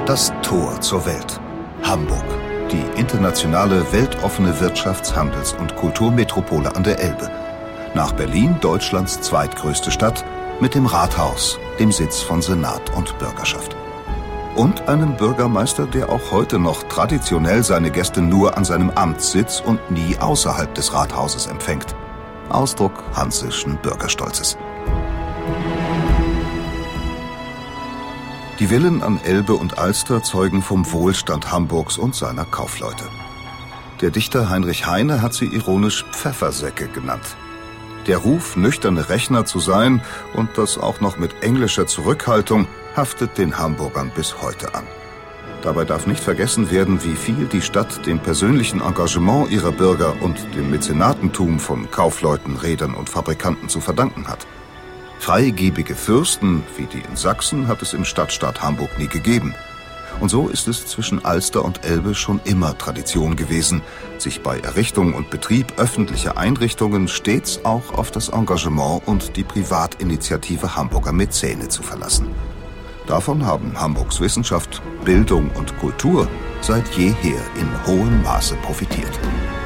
Das Tor zur Welt. Hamburg. Die internationale, weltoffene Wirtschafts-, Handels- und Kulturmetropole an der Elbe. Nach Berlin Deutschlands zweitgrößte Stadt mit dem Rathaus, dem Sitz von Senat und Bürgerschaft. Und einem Bürgermeister, der auch heute noch traditionell seine Gäste nur an seinem Amtssitz und nie außerhalb des Rathauses empfängt. Ausdruck hansischen Bürgerstolzes. Die Villen an Elbe und Alster zeugen vom Wohlstand Hamburgs und seiner Kaufleute. Der Dichter Heinrich Heine hat sie ironisch Pfeffersäcke genannt. Der Ruf, nüchterne Rechner zu sein und das auch noch mit englischer Zurückhaltung, haftet den Hamburgern bis heute an. Dabei darf nicht vergessen werden, wie viel die Stadt dem persönlichen Engagement ihrer Bürger und dem Mäzenatentum von Kaufleuten, Reedern und Fabrikanten zu verdanken hat. Freigebige Fürsten, wie die in Sachsen, hat es im Stadtstaat Hamburg nie gegeben. Und so ist es zwischen Alster und Elbe schon immer Tradition gewesen, sich bei Errichtung und Betrieb öffentlicher Einrichtungen stets auch auf das Engagement und die Privatinitiative Hamburger Mäzene zu verlassen. Davon haben Hamburgs Wissenschaft, Bildung und Kultur seit jeher in hohem Maße profitiert.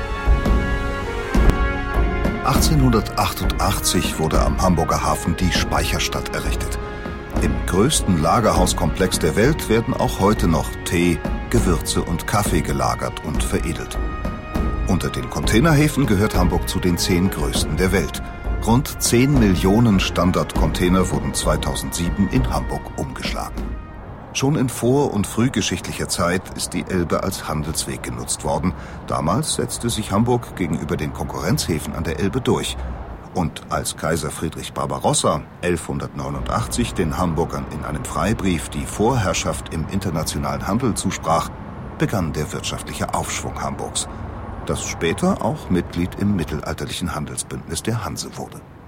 1888 wurde am Hamburger Hafen die Speicherstadt errichtet. Im größten Lagerhauskomplex der Welt werden auch heute noch Tee, Gewürze und Kaffee gelagert und veredelt. Unter den Containerhäfen gehört Hamburg zu den 10 größten der Welt. Rund 10 Millionen Standardcontainer wurden 2007 in Hamburg umgeschlagen. Schon in vor- und frühgeschichtlicher Zeit ist die Elbe als Handelsweg genutzt worden. Damals setzte sich Hamburg gegenüber den Konkurrenzhäfen an der Elbe durch. Und als Kaiser Friedrich Barbarossa 1189 den Hamburgern in einem Freibrief die Vorherrschaft im internationalen Handel zusprach, begann der wirtschaftliche Aufschwung Hamburgs, das später auch Mitglied im mittelalterlichen Handelsbündnis der Hanse wurde.